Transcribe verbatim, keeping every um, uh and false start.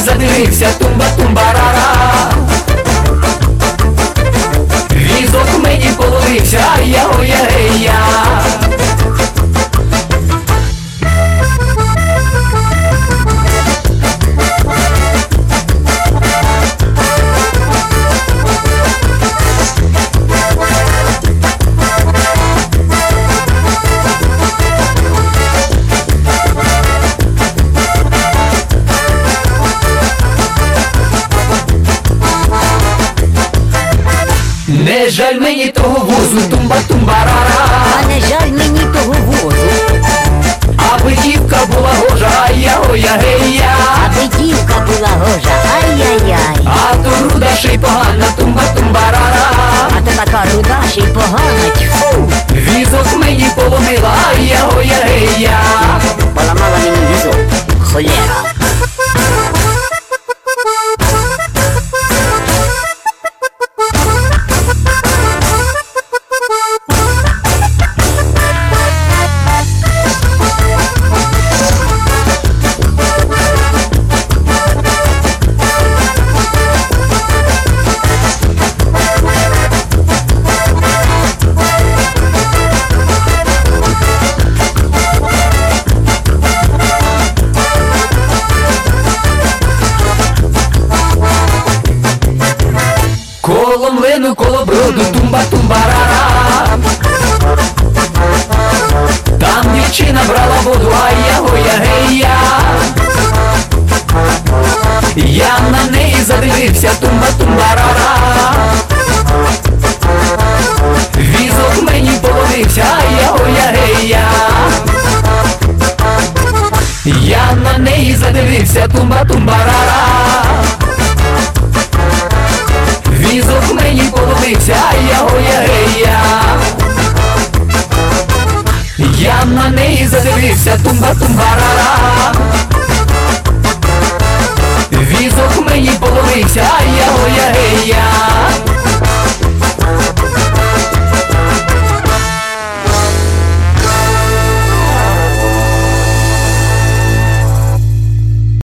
задивився, тумба-тумбарара. Візок мені половився, ай-я-ой-я-гей-я. Не жаль мені того возу, тумба-тумбарара. А не жаль мені того возу, Аби дівка була гожа, ай-я-ой-я-гей-я. аби дівка була гожа, ай-яй-яй. А то руда ще й погана, тумба-тумбарара. А то така руда ще й погана, тьфу. Візок мені поломила, ай-я-ой-я-гей-я. Поламала мені візок, холера. Коло млину, коло броду, тумба-тумбарара. Там дівчина брала воду, ай-я-ой-я-гей-я. Я на неї задивився, тумба-тумбарара. Візок мені половився, ай-я-ой-я-гей-я. Я на неї задивився, тумба-тумбарара. Візок мені половився, ай-я-ой-я-гей-я. Я на неї задивився, тумба-тумбарара. Візок мені половився, ай-я-ой-я-гей-я.